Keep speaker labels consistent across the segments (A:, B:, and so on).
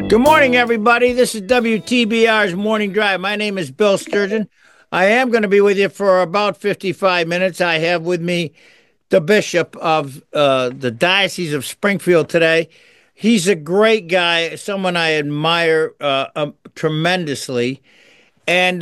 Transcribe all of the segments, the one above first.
A: Good morning, everybody. This is WTBR's Morning Drive. My name is Bill Sturgeon. I am going to be with you for about 55 minutes. I have with me the Bishop of the Diocese of Springfield today. He's a great guy, someone I admire tremendously. And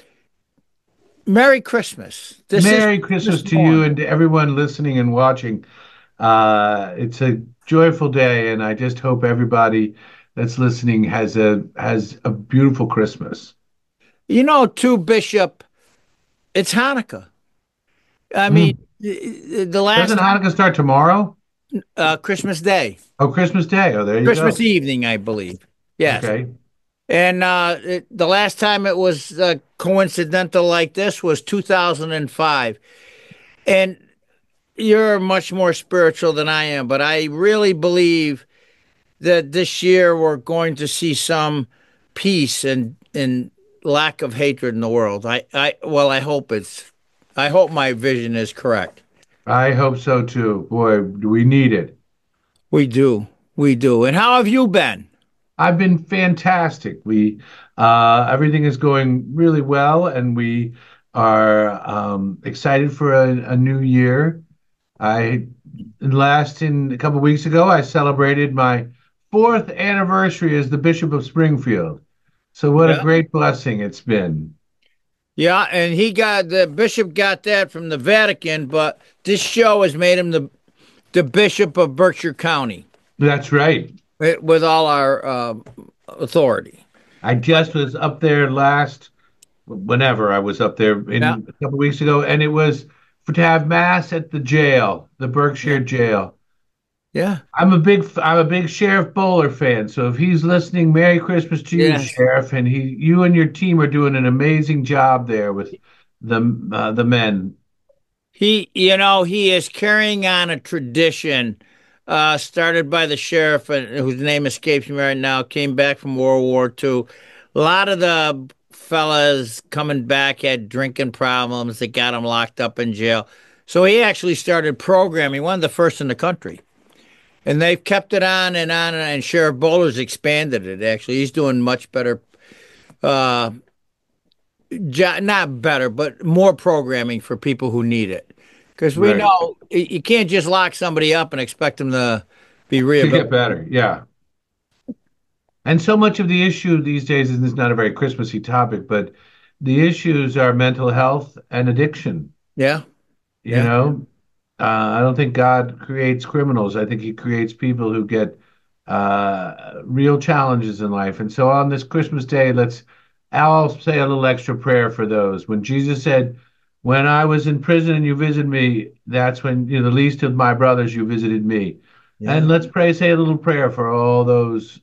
A: Merry Christmas. This is
B: Merry
A: Christmas
B: Christmas to you
A: morn.
B: and to everyone listening and watching. It's a joyful day, and I just hope everybody that's listening has a beautiful Christmas.
A: You know, too, Bishop, it's Hanukkah. I mean,
B: Mm.
A: the
B: Doesn't
A: last
B: Hanukkah start tomorrow?
A: Christmas Day,
B: Oh, Christmas Day. Oh, there you
A: Christmas
B: go.
A: evening, I believe. Yes.
B: Okay.
A: And the last time it was coincidental like this was 2005. And you're much more spiritual than I am, but I really believe that this year we're going to see some peace and lack of hatred in the world. Well, I hope my vision is correct.
B: I hope so too. Boy, do we need it.
A: We do. We do. And how have you been?
B: I've been fantastic. We Everything is going really well, and we are excited for a new year. I in a couple of weeks ago, I celebrated my fourth anniversary as the Bishop of Springfield. So what a
A: Yeah.
B: great blessing it's been.
A: Yeah, and the bishop got that from the Vatican, but this show has made him the bishop of Berkshire County
B: That's right.
A: with all our authority.
B: I
A: But
B: just was up there whenever I was up there
A: yeah,
B: in a couple of weeks ago, and it was to have mass at the jail, the
A: yeah,
B: Berkshire jail.
A: yeah,
B: I'm a big Sheriff Bowler fan. So if he's listening, Merry Christmas to you,
A: yes.
B: Sheriff. And you and your team are doing an amazing job there with the men.
A: He is carrying on a tradition started by the sheriff, whose name escapes me right now, came back from World War II. A lot of the fellas coming back had drinking problems that got them locked up in jail. So he actually started programming, one of the first in the country. And they've kept it on, and Sheriff Bowler's expanded it, actually. He's doing much better, uh, not better, but more programming for people who need it. Because we
B: Right.
A: know you can't just lock somebody up and expect them to be
B: To get
A: rehabilitated.
B: better. Yeah. And so much of the issue these days, and this is not a very Christmassy topic, but the issues are mental health and addiction.
A: Yeah,
B: You
A: yeah.
B: know, I don't think God creates criminals. I think He creates people who get real challenges in life. And so on this Christmas day, I'll say a little extra prayer for those. When Jesus said, "When I was in prison and you visited me, that's when the least of my brothers you visited me." And
A: Yeah.
B: let's say a little prayer for all those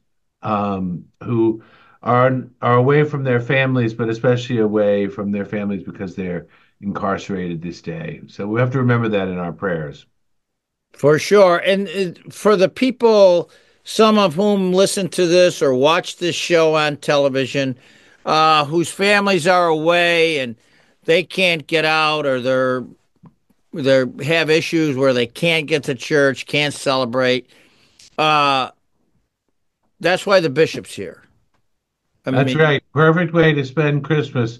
B: who are away from their families, but especially away from their families because they're incarcerated this day. So we have to remember that in our prayers.
A: For sure. And for the people, some of whom listen to this or watch this show on television, whose families are away and they can't get out, or they have issues where they can't get to church, can't celebrate. Uh, that's why the bishop's here. I
B: That's
A: mean,
B: right. Perfect way to spend Christmas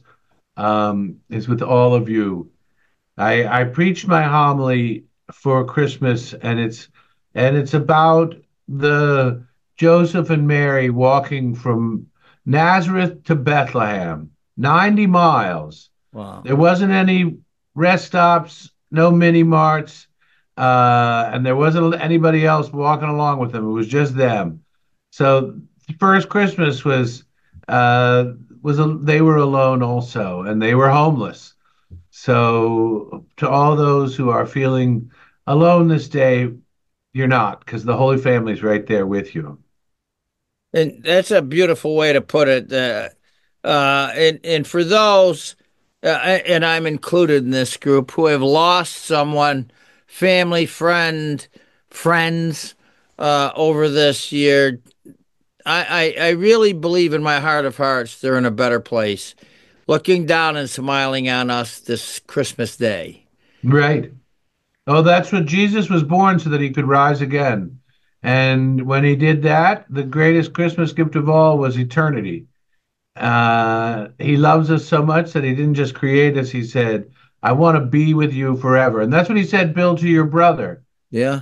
B: is with all of you. I preached my homily for Christmas, and it's about the Joseph and Mary walking from Nazareth to Bethlehem, 90 miles.
A: wow.
B: There wasn't any rest stops, no mini marts, and there wasn't anybody else walking along with them. It was just them. So the first Christmas uh, they were alone also, and they were homeless. So, to all those who are feeling alone this day, you're not, because the Holy Family's right there with you.
A: And that's a beautiful way to put it. And for those, and I'm included in this group, who have lost someone, family, friends, over this year, I really believe in my heart of hearts they're in a better place, looking down and smiling on us this Christmas day.
B: Right. Oh, that's what Jesus was born so that he could rise again. And when he did that, the greatest Christmas gift of all was eternity. He loves us so much that he didn't just create us. He said, I want to be with you forever. And that's what he said, Bill, to your brother.
A: Yeah.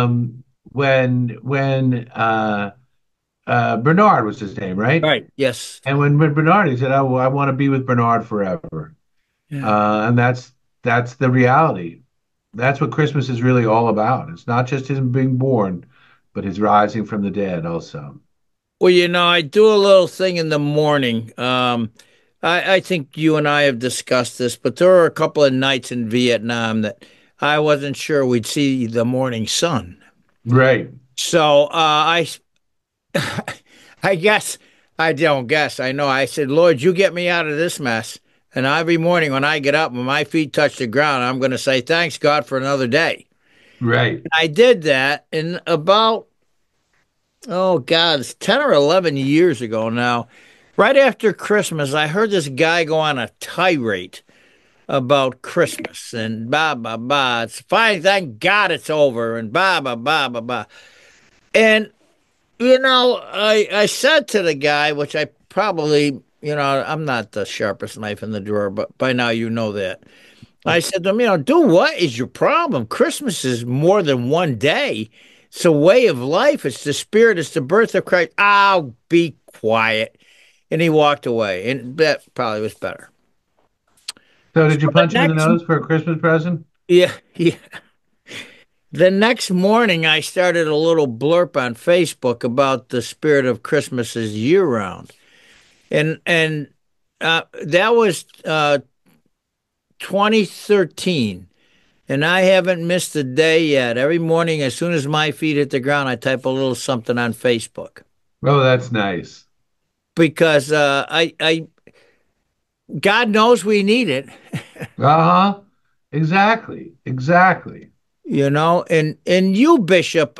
B: When Bernard was his name, right?
A: Right. Yes.
B: And when Bernard, he said, I want to be with Bernard forever.
A: Yeah.
B: And that's the reality. That's what Christmas is really all about. It's not just him being born, but his rising from the dead also.
A: Well, I do a little thing in the morning. I think you and I have discussed this, but there were a couple of nights in Vietnam that I wasn't sure we'd see the morning sun.
B: Right.
A: So I guess I don't guess. I know. I said, Lord, you get me out of this mess. And every morning when I get up and my feet touch the ground, I'm going to say, thanks God for another day.
B: Right.
A: I did that in about, oh God, it's 10 or 11 years ago now. Right after Christmas, I heard this guy go on a tirade about Christmas and blah, blah, blah. It's fine. Thank God it's over and blah, blah, blah, blah, blah. And I said to the guy, which I probably, I'm not the sharpest knife in the drawer, but by now you know that. I said to him, dude, what is your problem? Christmas is more than one day. It's a way of life. It's the spirit. It's the birth of Christ. Oh, be quiet. And he walked away. And that probably was better.
B: So
A: So
B: did you
A: the
B: punch him in the
A: next,
B: nose for a Christmas present?
A: yeah, yeah. The next morning, I started a little blurb on Facebook about the spirit of Christmas is year round. And that was 2013. And I haven't missed a day yet. Every morning, as soon as my feet hit the ground, I type a little something on Facebook
B: Oh, that's nice.
A: because God knows we need it,
B: Uh-huh. Exactly. Exactly.
A: And you, Bishop,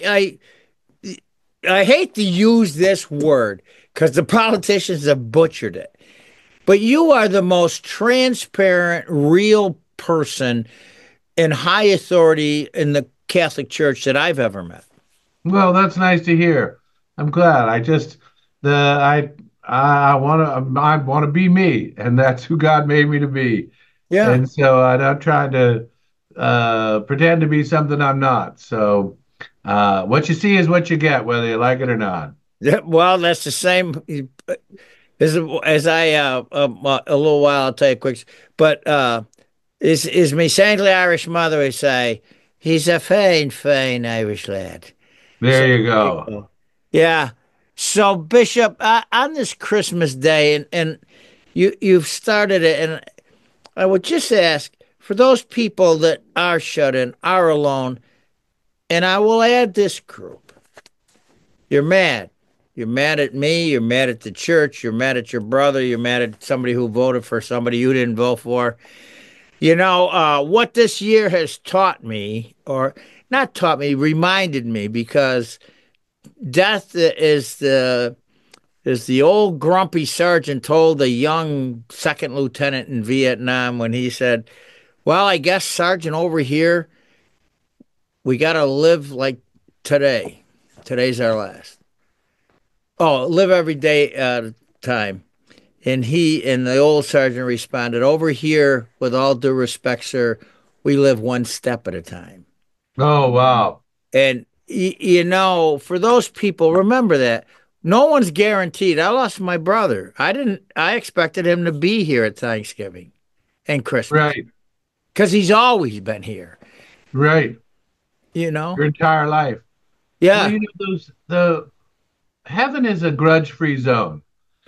A: I hate to use this word because the politicians have butchered it, but you are the most transparent, real person in high authority in the Catholic Church that I've ever met.
B: Well, that's nice to hear. I'm glad. I want to be me, and that's who God made me to be.
A: Yeah.
B: And so I'm not trying to pretend to be something I'm not. So what you see is what you get, whether you like it or not.
A: Yeah, well, that's the same as I a little while. I'll tell you quick, but is me saintly Irish mother would say he's a fine Irish lad. So
B: There you
A: there you
B: go.
A: go. Yeah. So Bishop, on this Christmas day, and you've started it, and I would just ask for those people that are shut in, are alone, and I will add this group. You're mad. You're mad at me. You're mad at the church. You're mad at your brother. You're mad at somebody who voted for somebody you didn't vote for. What this year has taught me, or not taught me, reminded me, because death is the old grumpy sergeant told the young second lieutenant in Vietnam when he said, "Well, I guess, Sergeant, over here, we got to live like today. Today's our last. Oh, live every day at a time." And he and the old sergeant responded, "Over here, with all due respect, sir, we live one step at a time."
B: Oh, wow.
A: And, for those people, remember that. No one's guaranteed. I lost my brother. I expected him to be here at Thanksgiving and Christmas
B: Right.
A: because he's always been here,
B: Right.
A: you know?
B: Your entire life. Well,
A: Yeah.
B: the heaven is a grudge-free zone.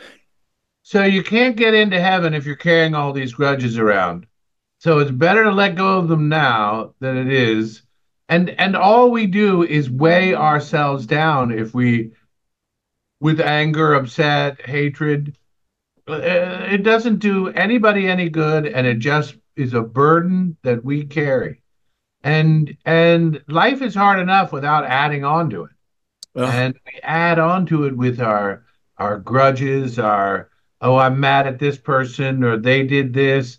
B: So you can't get into heaven if you're carrying all these grudges around. So it's better to let go of them now than it is. And all we do is weigh ourselves down if we with anger, upset, hatred. It doesn't do anybody any good, and it just is a burden that we carry. And life is hard enough without adding on to it.
A: Ugh.
B: And we add on to it with our grudges, our oh, I'm mad at this person or they did this.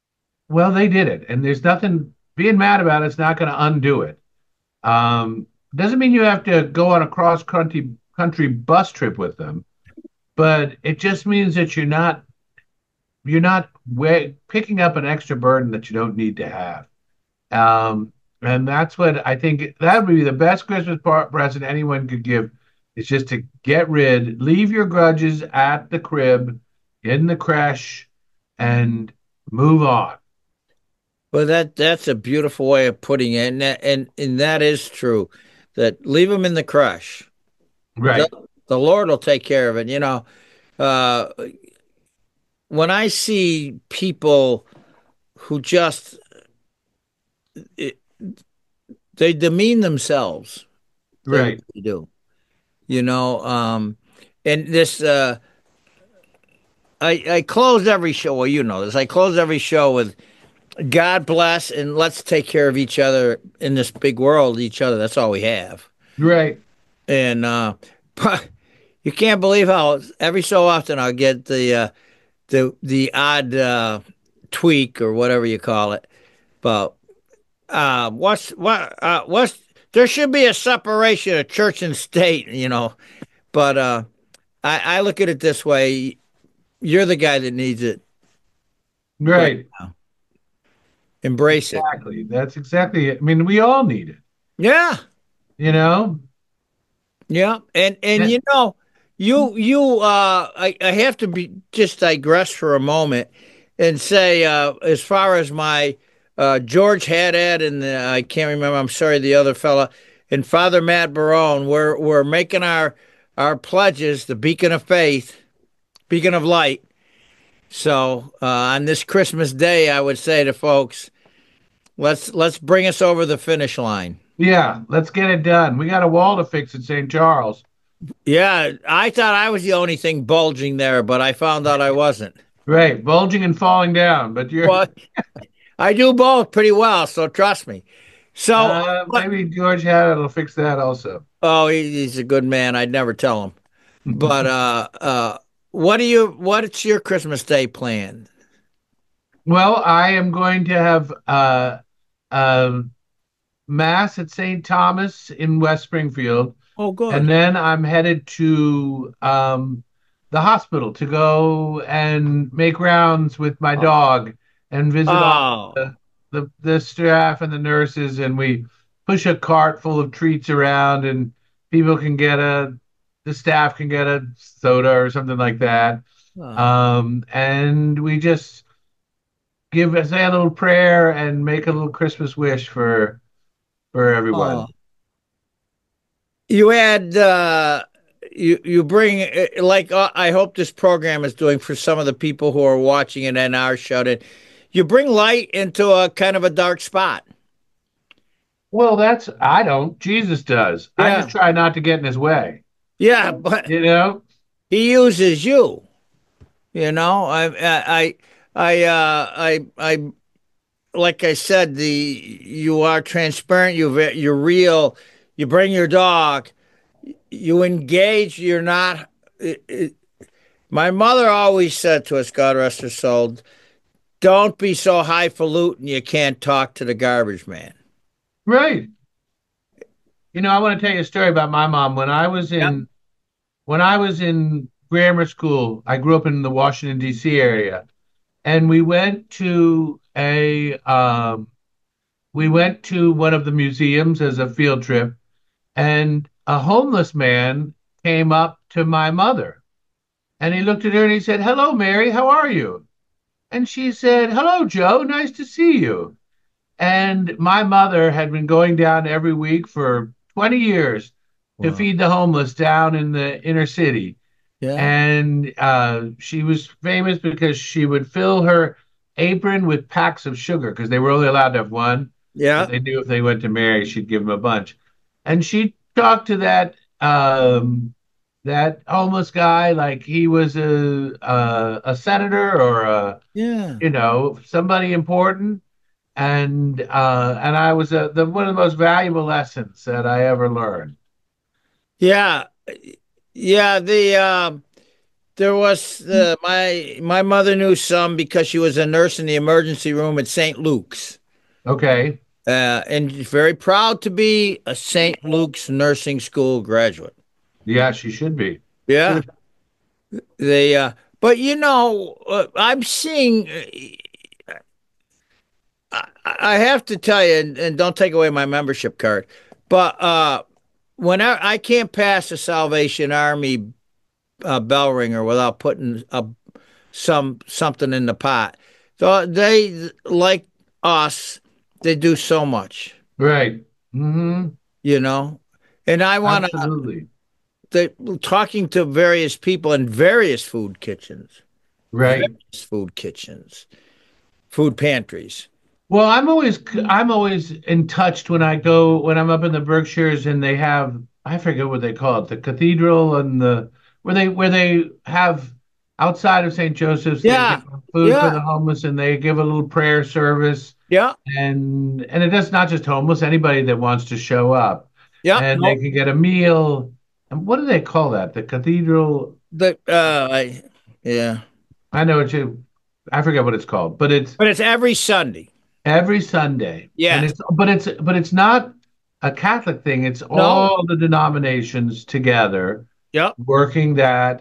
B: Well, they did it, and there's nothing being mad about it's not going to undo it. doesn't mean you have to go on a cross country bus trip with them, but it just means that you're not picking up an extra burden that you don't need to have. And that's what I think that would be the best Christmas present anyone could give is just to leave your grudges at the crib, in the creche, and move on.
A: Well, that's a beautiful way of putting it, and that is true. That leave them in the crush. The,
B: Right,
A: the Lord will take care of it. Uh, when I see people who just it, they demean themselves, they
B: right,
A: really do. You know, and this I close every show. Well, you know this. I close every show with God bless and let's take care of each other in this big world. Each other. That's all we have.
B: right.
A: And but you can't believe how every so often I'll get the odd tweak or whatever you call it. But what's there should be a separation of church and state, you know. But I look at it this way: you're the guy that needs it right
B: Right.
A: now. Embrace it.
B: Exactly. That's exactly it. I mean, we all need it,
A: Yeah,
B: you know?
A: yeah, and
B: Eh,
A: I have to be just digress for a moment and say as far as my George Haddad and I can't remember, I'm sorry, the other fella, and Father Matt Barone, we're making our pledges, the beacon of faith, beacon of light. So on this Christmas day, I would say to folks, let's bring us over the finish line.
B: Yeah, let's get it done. We got a wall to fix at St. Charles.
A: Yeah, I thought I was the only thing bulging there, but I found out I wasn't.
B: Right, bulging and falling down, but you're
A: Well, I do both pretty well, so trust me. So, what?
B: maybe George Haddad will fix that also.
A: Oh, he's a good man. I'd never tell him. But what's your Christmas Day plan?
B: Well, I am going to have uh, Mass at St. Thomas in West Springfield,
A: Oh,
B: and
A: good.
B: then I'm headed to the hospital to go and make rounds with my
A: Oh,
B: dog and visit all
A: oh,
B: the staff and the nurses, and we push a cart full of treats around, and people can get the staff can get a soda or something like that.
A: oh.
B: And we just say a little prayer and make a little Christmas wish for
A: Oh.
B: everyone.
A: You add you bring like I hope this program is doing for some of the people who are watching it and are shut in. You bring light into a kind of a dark spot.
B: Well, that's I don't. Jesus does. I just
A: Yeah.
B: try not to get in his way.
A: Yeah, but
B: You know?
A: he uses you. You know, I like I said, you are transparent. You're real. You bring your dog. You engage. You're not. My mother always said to us, God rest her soul, don't be so highfalutin you can't talk to the garbage man.
B: Right. I want to tell you a story about my mom.
A: Yep.
B: When I was in grammar school, I grew up in the Washington D.C. area, and we went to one of the museums as a field trip, and a homeless man came up to my mother, and he looked at her and he said, "Hello, Mary, how are you?" And she said, "Hello, Joe, nice to see you." And my mother had been going down every week for 20 years to
A: Wow.
B: feed the homeless down in the inner city.
A: Yeah.
B: And she was famous because she would fill her apron with packs of sugar because they were only allowed to have one. But
A: Yeah.
B: they knew if they went to Mary, she'd give them a bunch. And she talked to that homeless guy like he was a senator or
A: Yeah.
B: somebody important. And I was the one of the most valuable lessons that I ever learned.
A: Yeah. Yeah. There was my mother knew some because she was a nurse in the emergency room at St. Luke's.
B: Okay.
A: and very proud to be a St. Luke's Nursing School graduate.
B: Yeah, she should be.
A: Yeah, they. But I'm seeing. I have to tell you, and don't take away my membership card, but when I can't pass a Salvation Army bell ringer without putting something in the pot. So they like us. They do so much,
B: Right. Hmm.
A: you know. And I want
B: Absolutely.
A: to talking to various people in
B: Right.
A: various food kitchens, food pantries.
B: Well, I'm always in touch when I'm up in the Berkshires and they have I forget what they call it, the cathedral and the where they have outside of St. Joseph's they give
A: Yeah,
B: food for
A: yeah,
B: the homeless and they give a little prayer service
A: yeah,
B: and it is not just homeless, anybody that wants to show up
A: yeah.
B: and they
A: No,
B: can get a meal. And what do they call that? The cathedral?
A: yeah,
B: I know I forget what it's called, but it's
A: but it's every Sunday.
B: every Sunday, and
A: Yes.
B: it's not a Catholic thing. It's
A: No.
B: all the denominations together
A: Yep.
B: working that,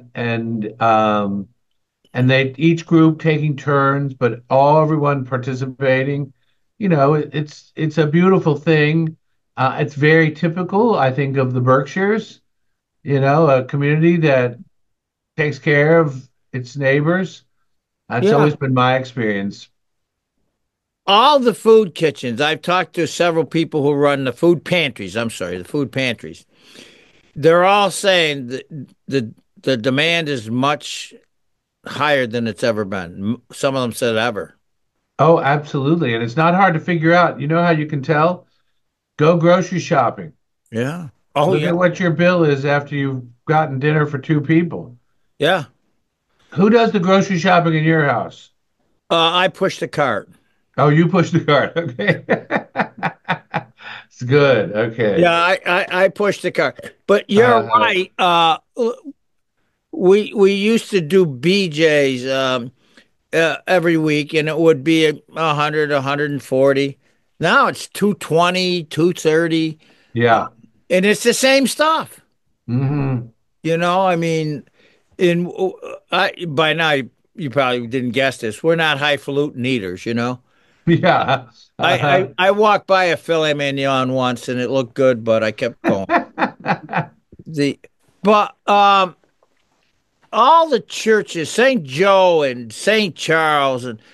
B: and they each group taking turns, but everyone participating. It's a beautiful thing. It's very typical, I think, of the Berkshires. A community that takes care of its neighbors. That's
A: Yeah.
B: always been my experience.
A: All the food kitchens. I've talked to several people who run the food pantries. I'm sorry, the food pantries. They're all saying that the demand is much higher than it's ever been. Some of them said ever.
B: Oh, absolutely. And it's not hard to figure out. You know how you can tell? Go grocery shopping.
A: Yeah. Oh
B: Look
A: yeah.
B: at what your bill is after you've gotten dinner for two people.
A: Yeah.
B: Who does the grocery shopping in your house?
A: I pushed the cart.
B: Oh, you push the cart. Okay. It's good.
A: Yeah,
B: Okay.
A: I pushed the cart. But you're
B: Uh,
A: right. We used to do BJ's every week, and it would be 100, 140. Now it's 220, 230,
B: yeah.
A: and it's the same stuff.
B: Hmm.
A: I mean, in by now you probably didn't guess this. We're not highfalutin eaters.
B: Yeah.
A: I walked by a filet mignon once and it looked good, but I kept going. The but all the churches, St. Joe and St. Charles, and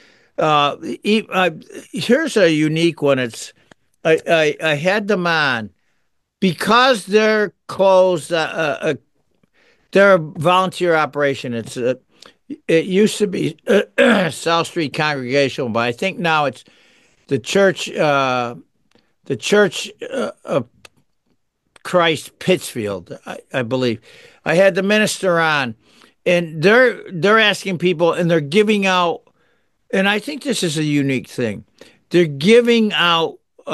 A: here's a unique one. I had them on because they're closed. They're a volunteer operation. It used to be South Street Congregational, but I think now it's the church. The Church of Christ Pittsfield, I believe. I had the minister on, and they're asking people, and they're giving out. And I think this is a unique thing. They're giving out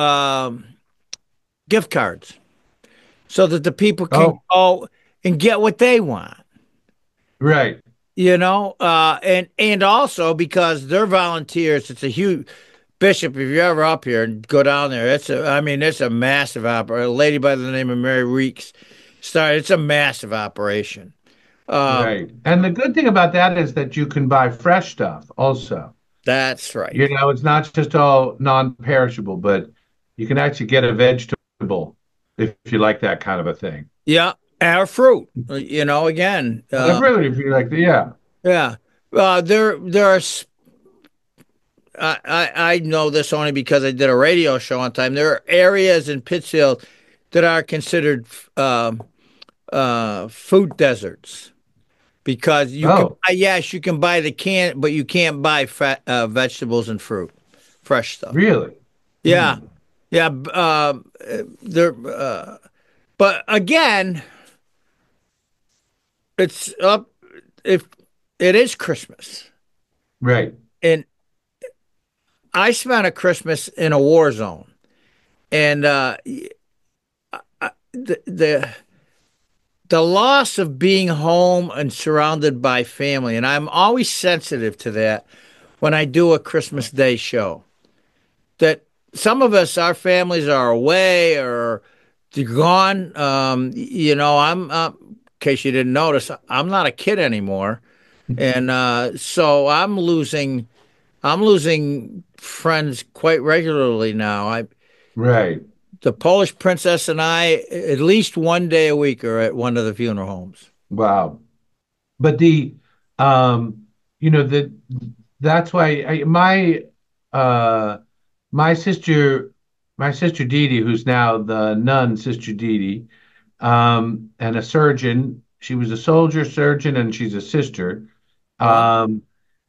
A: gift cards so that the people can
B: Oh,
A: go and get what they want.
B: right.
A: And also because they're volunteers, it's a huge Bishop. If you're ever up here and go down there, it's a massive operation. A lady by the name of Mary Reeks started. It's a massive operation. Um,
B: Right. And the good thing about that is that you can buy fresh stuff also.
A: that's right.
B: It's not just all non-perishable, but you can actually get a vegetable if you like that kind of a thing.
A: Yeah, our fruit. Again,
B: Really, if you like yeah.
A: yeah. There are. I know this only because I did a radio show on time. There are areas in Pittsfield that are considered food deserts because
B: Oh,
A: yes, you can buy the can, but you can't buy vegetables and fruit, fresh stuff.
B: really?
A: Yeah,
B: Hmm.
A: yeah. There, but again, it's up if it is Christmas,
B: Right.
A: and I spent a Christmas in a war zone, and the the loss of being home and surrounded by family, and I'm always sensitive to that when I do a Christmas Day show. That some of us, our families are away or they're gone. In case you didn't notice, I'm not a kid anymore, and so I'm losing friends quite regularly now.
B: Right.
A: The Polish princess and I, at least one day a week, are at one of the funeral homes.
B: Wow. But um, you know, that's why uh, my sister, my sister Dee Dee, who's now the nun, Sister Dee Dee, and a surgeon. She was a soldier, surgeon, and she's a sister.
A: Wow.
B: Um,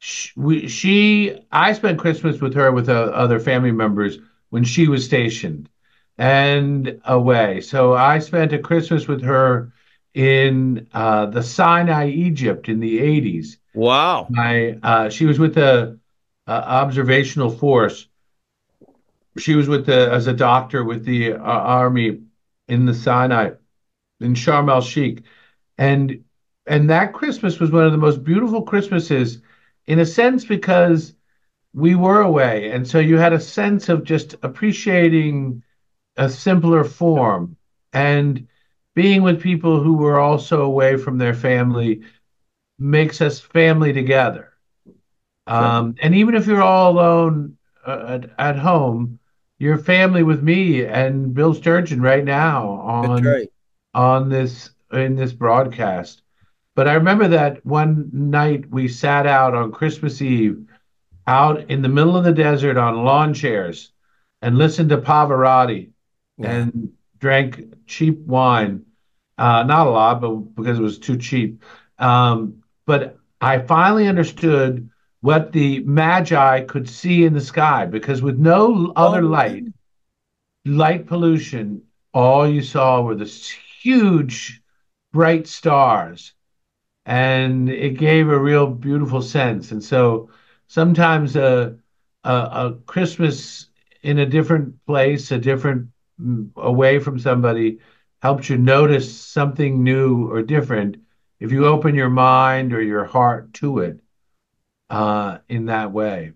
B: I spent Christmas with her with other family members when she was stationed and away. So I spent a Christmas with her in the Sinai, Egypt, in the 80s.
A: Wow.
B: She was with the observational force. She was with the as a doctor with the army in the Sinai in Sharm el Sheikh, and and that Christmas was one of the most beautiful Christmases, in a sense, because we were away, and so you had a sense of just appreciating a simpler form and being with people who were also away from their family makes us family together.
A: Sure.
B: And even if you're all alone at home, you're family with me and Bill Sturgeon right now
A: That's right.
B: on this in this broadcast. But I remember that one night we sat out on Christmas Eve, out in the middle of the desert on lawn chairs, and listened to Pavarotti
A: Wow.
B: and drank cheap wine. Not a lot, but because it was too cheap. But I finally understood what the Magi could see in the sky, because with no other
A: Oh, yeah.
B: light pollution, all you saw were this huge, bright stars, and it gave a real beautiful sense. And so sometimes a Christmas in a different place, a different away from somebody, helps you notice something new or different if you open your mind or your heart to it in that way.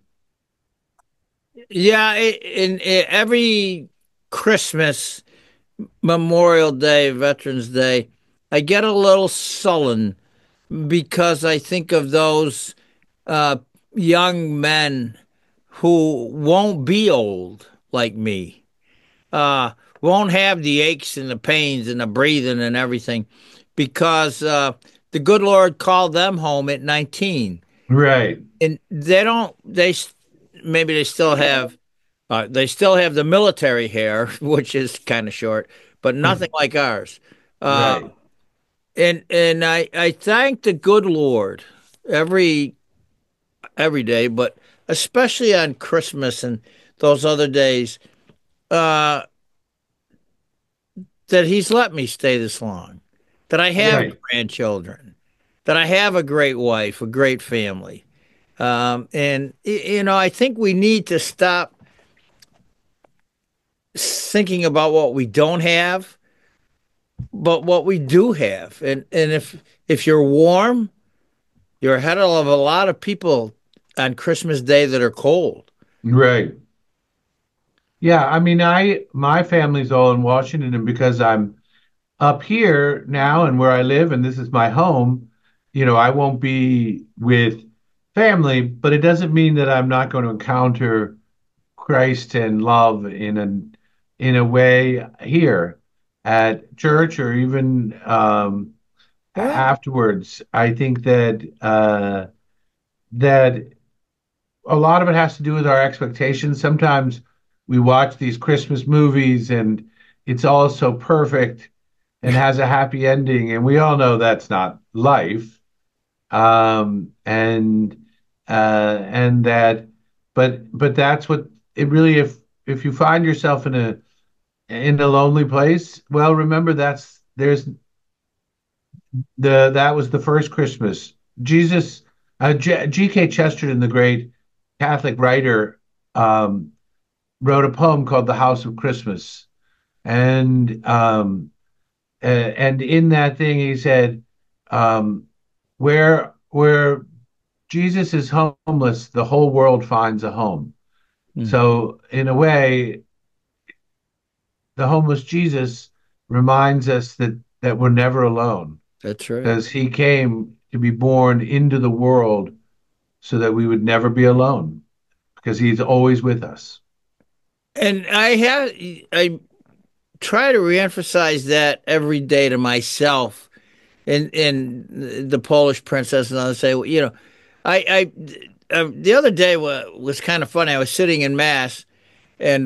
A: Yeah, every Christmas, Memorial Day, Veterans Day, I get a little sullen because I think of those uh, young men who won't be old like me, uh, won't have the aches and the pains and the breathing and everything because the good Lord called them home at 19.
B: Right.
A: And maybe they still have the military hair, which is kind of short, but nothing like ours. Uh,
B: Right.
A: and I thank the good Lord every every day, but especially on Christmas and those other days, uh, that He's let me stay this long, that I have
B: Right.
A: grandchildren, that I have a great wife, a great family. I think we need to stop thinking about what we don't have, but what we do have. And if you're warm, you're ahead of a lot of people on Christmas Day that are cold.
B: Right. Yeah, I mean, my family's all in Washington, and because I'm up here now and where I live, and this is my home, I won't be with family, but it doesn't mean that I'm not going to encounter Christ and love in a way here at church or even
A: Right.
B: afterwards. I think that a lot of it has to do with our expectations. Sometimes we watch these Christmas movies and it's all so perfect and has a happy ending, and we all know that's not life. And that, but that's what it really. If you find yourself in a lonely place, well, remember there's that was the first Christmas. Jesus, G.K. Chesterton, the great Catholic writer, um, wrote a poem called "The House of Christmas," and and in that thing he said, um, where Jesus is homeless, the whole world finds a home.
A: Hmm.
B: So, in a way, the homeless Jesus reminds us that we're never alone
A: That's right.
B: because he came to be born into the world so that we would never be alone because he's always with us.
A: And I try to reemphasize that every day to myself. And the Polish princess and others say, well, the other day was kind of funny. I was sitting in mass, and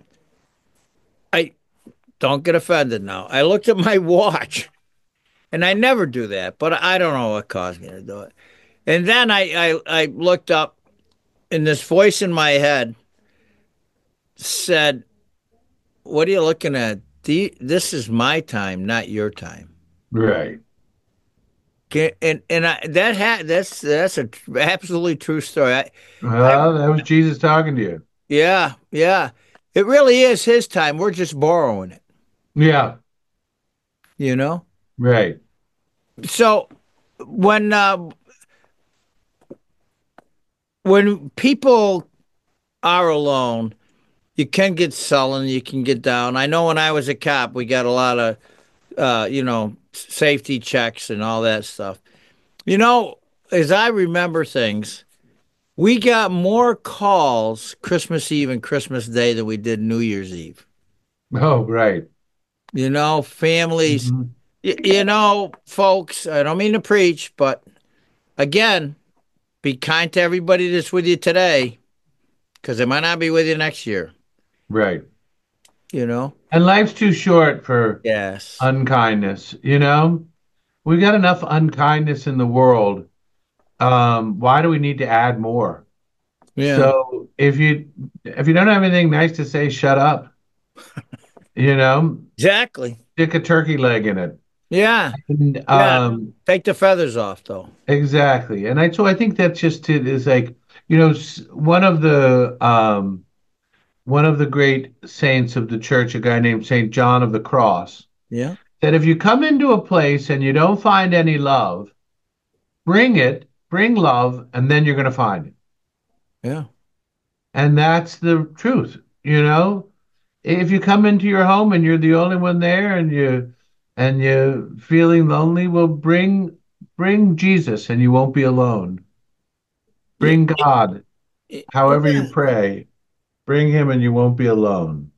A: I don't get offended now. I looked at my watch, and I never do that, but I don't know what caused me to do it. And then I looked up, and this voice in my head said, "What are you looking at? This is my time, not your time."
B: Right.
A: That's a absolutely true story. I
B: Well, that was Jesus talking to you.
A: Yeah, yeah. It really is his time. We're just borrowing it,
B: Yeah.
A: you know?
B: Right.
A: So when uh when people are alone, you can get sullen, you can get down. I know when I was a cop, we got a lot of safety checks and all that stuff. You know, as I remember things, we got more calls Christmas Eve and Christmas Day than we did New Year's Eve.
B: Oh, right.
A: Families,
B: Mhm.
A: folks, I don't mean to preach, but again, be kind to everybody that's with you today because they might not be with you next year,
B: Right.
A: you know?
B: And life's too short for
A: Yes.
B: unkindness, you know? We got enough unkindness in the world. Why do we need to add more?
A: Yeah.
B: So if you don't have anything nice to say, shut up. You know,
A: Exactly.
B: stick a turkey leg in it.
A: Yeah.
B: And
A: Yeah. Take the feathers off, though.
B: exactly. And I think that's just it is like, one of the great saints of the church, a guy named Saint John of the Cross,
A: Yeah.
B: that if you come into a place and you don't find any love, bring love, and then you're going to find it.
A: Yeah.
B: And that's the truth, you know? If you come into your home and you're the only one there and you're feeling lonely, well, bring Jesus and you won't be alone.
A: Yeah.
B: Bring God, however you
A: Yeah.
B: pray, bring him and you won't be alone.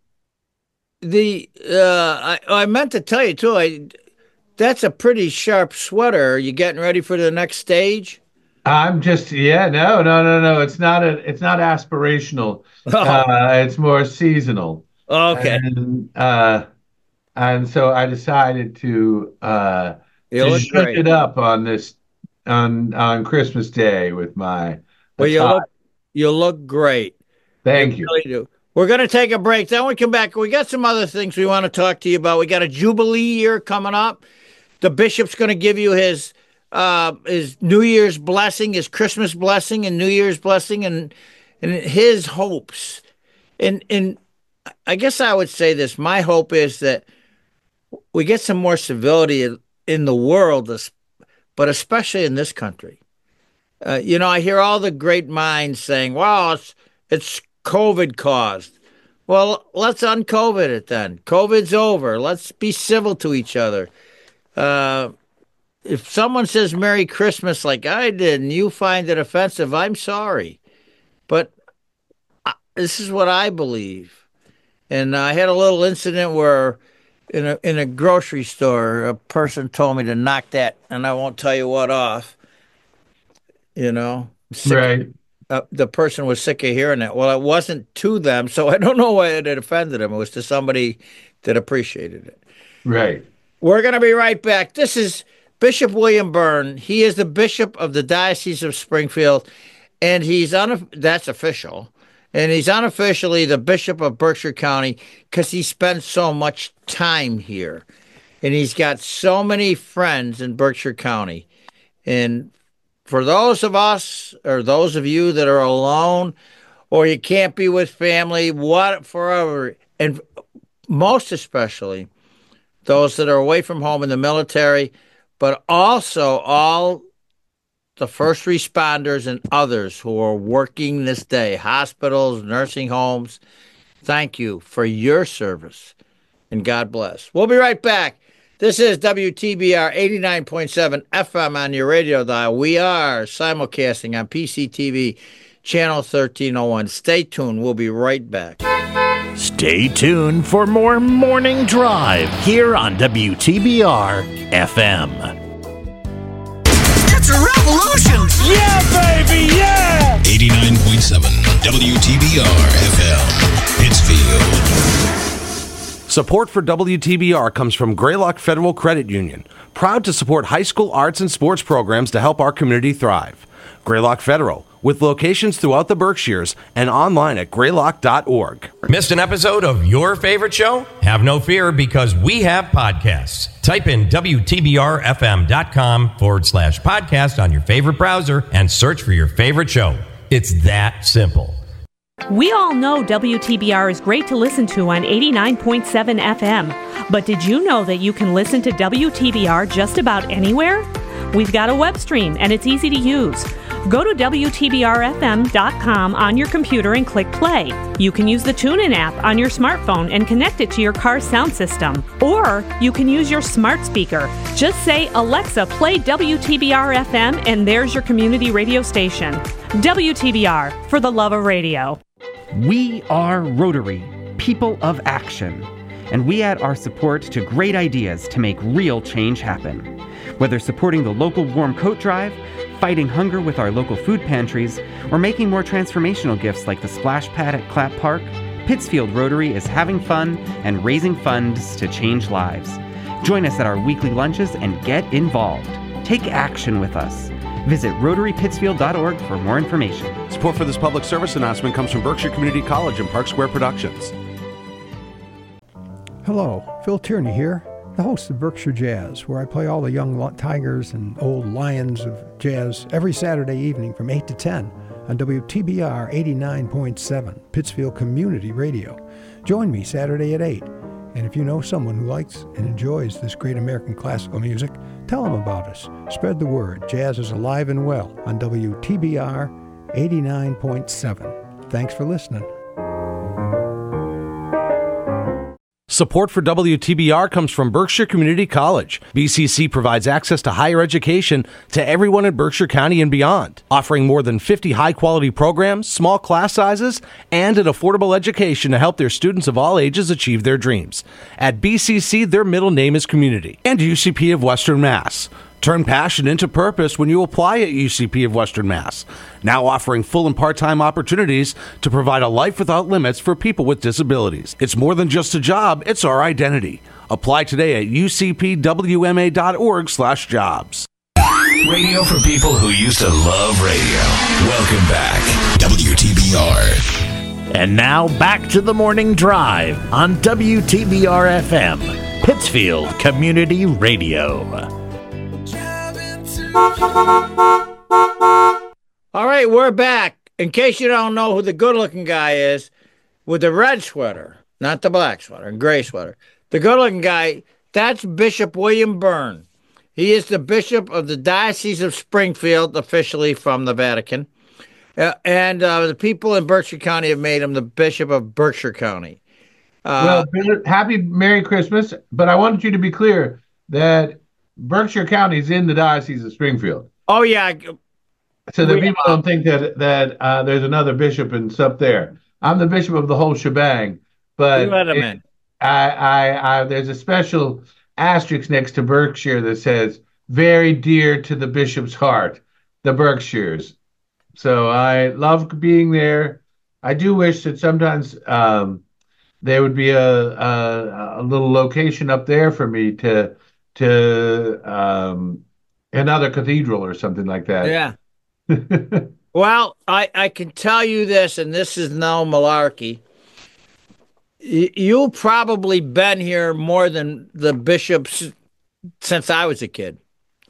A: I meant to tell you too. That's a pretty sharp sweater. Are you getting ready for the next stage?
B: I'm just, yeah, no, no, no, no. It's not aspirational.
A: Oh,
B: It's more seasonal.
A: okay.
B: And so I decided
A: You
B: to
A: look
B: zhuzh
A: great.
B: it up on this on Christmas Day with my
A: Well,
B: attire.
A: you look great. You
B: Thank you.
A: really do. We're going to take a break. Then we come back. We got some other things we want to talk to you about. We got a Jubilee year coming up. The bishop's going to give you his New Year's blessing, his Christmas blessing, and New Year's blessing, and his hopes. And I guess I would say this. My hope is that we get some more civility in the world, but especially in this country. I hear all the great minds saying, "Well, it's COVID caused." Well, let's uncovid it then. COVID's over. Let's be civil to each other. Uh, if someone says Merry Christmas like I did and you find it offensive, I'm sorry. But this is what I believe. And I had a little incident where in a grocery store, a person told me to knock that, and I won't tell you what off. I'm sick.
B: Right,
A: The person was sick of hearing that. Well, it wasn't to them, so I don't know why it had offended them. It was to somebody that appreciated it.
B: right,
A: We're going to be right back. This is Bishop William Byrne. He is the bishop of the Diocese of Springfield, and that's official. And he's unofficially the bishop of Berkshire County because he spends so much time here. And he's got so many friends in Berkshire County. And for those of us or those of you that are alone or you can't be with family, what forever, and most especially those that are away from home in the military, but also all the first responders and others who are working this day, hospitals, nursing homes. Thank you for your service, and God bless. We'll be right back. This is WTBR 89.7 FM on your radio dial. We are simulcasting on PCTV channel 1301. Stay tuned. We'll be right back.
C: Stay tuned for more Morning Drive here on WTBR FM.
D: It's a revolution!
C: Yeah, baby, yeah!
E: 89.7 WTBR FM, Pittsfield.
F: Support for WTBR comes from Greylock Federal Credit Union, proud to support high school arts and sports programs to help our community thrive. Greylock Federal, with locations throughout the Berkshires and online at greylock.org.
G: Missed an episode of your favorite show? Have no fear, because we have podcasts. Type in WTBRFM.com/podcast on your favorite browser and search for your favorite show. It's that simple.
H: We all know WTBR is great to listen to on 89.7 FM, but did you know that you can listen to WTBR just about anywhere? We've got a web stream, and it's easy to use. Go to WTBRFM.com on your computer and click play. You can use the TuneIn app on your smartphone and connect it to your car's sound system. Or you can use your smart speaker. Just say, Alexa, play WTBR FM, and there's your community radio station. WTBR, for the love of radio.
I: We are Rotary, people of action, and we add our support to great ideas to make real change happen. Whether supporting the local warm coat drive, fighting hunger with our local food pantries, or making more transformational gifts like the splash pad at Clapp Park, Pittsfield Rotary is having fun and raising funds to change lives. Join us at our weekly lunches and get involved. Take action with us. Visit RotaryPittsfield.org for more information.
F: Support for this public service announcement comes from Berkshire Community College and Park Square Productions.
J: Hello, Phil Tierney here, the host of Berkshire Jazz, where I play all the young tigers and old lions of jazz every Saturday evening from 8 to 10 on WTBR 89.7, Pittsfield Community Radio. Join me Saturday at 8. And if you know someone who likes and enjoys this great American classical music, tell them about us. Spread the word. Jazz is alive and well on WTBR 89.7. Thanks for listening.
F: Support for WTBR comes from Berkshire Community College. BCC provides access to higher education to everyone in Berkshire County and beyond, offering more than 50 high-quality programs, small class sizes, and an affordable education to help their students of all ages achieve their dreams. At BCC, their middle name is Community. And UCP of Western Mass. Turn passion into purpose when you apply at UCP of Western Mass. Now offering full and part-time opportunities to provide a life without limits for people with disabilities. It's more than just a job, it's our identity. Apply today at ucpwma.org/jobs.
E: Radio for people who used to love radio. Welcome back, WTBR.
C: And now back to the Morning Drive on WTBR FM, Pittsfield Community Radio.
A: All right, we're back. In case you don't know who the good-looking guy is, with the red sweater, not the black sweater, gray sweater, the good-looking guy, that's Bishop William Byrne. He is the bishop of the Diocese of Springfield, officially from the Vatican. And the people in Berkshire County have made him the Bishop of Berkshire County.
B: Well, happy Merry Christmas, but I wanted you to be clear that Berkshire County is in the Diocese of Springfield.
A: Oh, yeah.
B: So that people don't think that there's another bishop and stuff there. I'm the bishop of the whole shebang, but there's a special asterisk next to Berkshire that says, very dear to the bishop's heart, the Berkshires. So I love being there. I do wish that sometimes there would be a little location up there for me to another cathedral or something like that.
A: Yeah. Well, I can tell you this, and this is no malarkey. You've probably been here more than the bishops since I was a kid.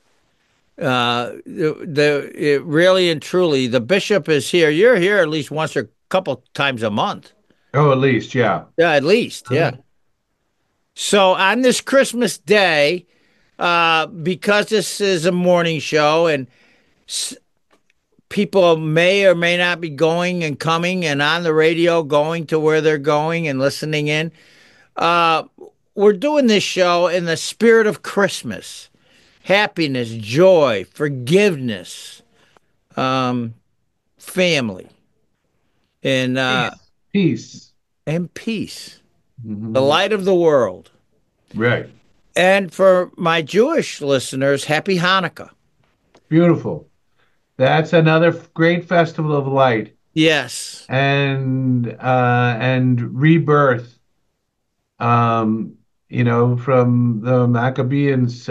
A: Really and truly, the bishop is here. You're here at least once or a couple times a month.
B: Oh, at least, yeah.
A: Yeah, at least, yeah. So on this Christmas day, because this is a morning show, and people may or may not be going and coming and on the radio, going to where they're going and listening in. Uh, we're doing this show in the spirit of Christmas, happiness, joy, forgiveness, family, and
B: Peace.
A: and peace, the
B: Mhm.
A: light of the world.
B: Right.
A: And for my Jewish listeners, happy Hanukkah.
B: Beautiful. That's another great festival of light
A: Yes.
B: and rebirth. Um, from the Maccabees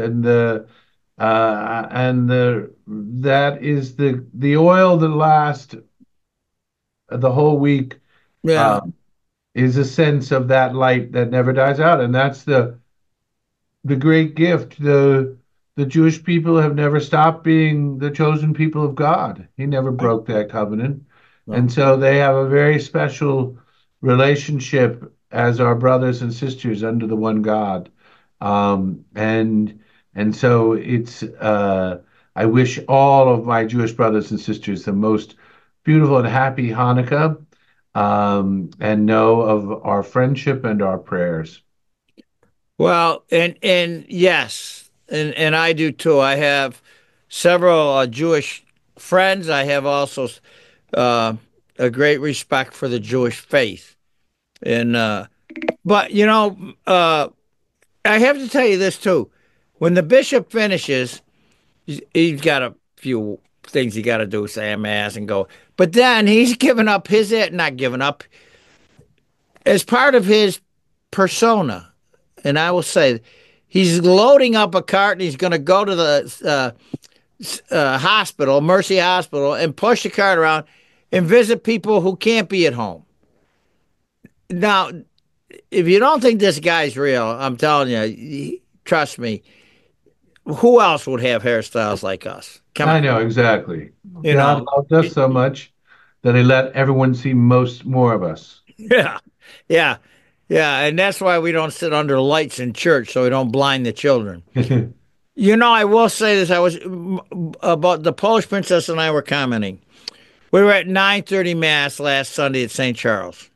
B: and the that is the oil that lasts the whole week.
A: Yeah.
B: Is a sense of that light that never dies out, and that's the great gift. The Jewish people have never stopped being the chosen people of God. He never broke that covenant. And so they have a very special relationship as our brothers and sisters under the one God. And so I wish all of my Jewish brothers and sisters the most beautiful and happy Hanukkah, and know of our friendship and our prayers.
A: Well, and yes, and I do too. I have several Jewish friends. I have also a great respect for the Jewish faith, and but I have to tell you this too. When the bishop finishes, he's got a few things he got to do, say a mass and go. But then he's given up not given up, as part of his persona. And I will say, he's loading up a cart and he's going to go to the hospital, Mercy Hospital, and push the cart around and visit people who can't be at home. Now, if you don't think this guy's real, I'm telling you, trust me, who else would have hairstyles like us?
B: I know, exactly.
A: You
B: God
A: know.
B: loved us so much that he let everyone see more of us.
A: Yeah, yeah, yeah. And that's why we don't sit under lights in church, so we don't blind the children. I will say this. I was about the Polish princess and I were commenting. We were at 9:30 Mass last Sunday at St. Charles.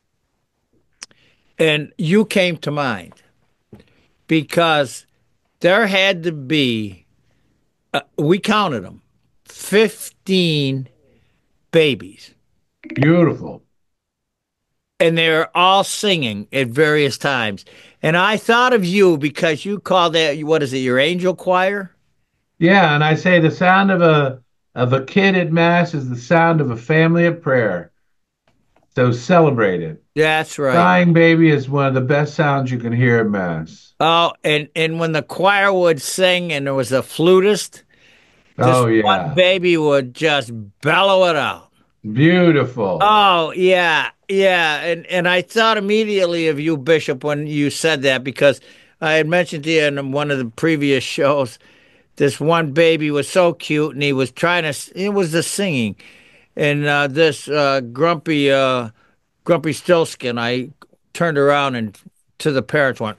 A: And you came to mind because there had to be, we counted them, 15 babies.
B: Beautiful.
A: And they were all singing at various times. And I thought of you because you call that, what is it, your angel choir?
B: Yeah, and I say the sound of a kid at Mass is the sound of a family at prayer. So celebrate it.
A: That's right.
B: Crying baby is one of the best sounds you can hear at Mass.
A: Oh, and when the choir would sing and there was a flutist, one baby would just bellow it out.
B: Beautiful.
A: Oh, yeah, yeah. And I thought immediately of you, Bishop, when you said that, because I had mentioned to you in one of the previous shows, this one baby was so cute and he was it was the singing. And this grumpy Stillskin, I turned around and to the parents went,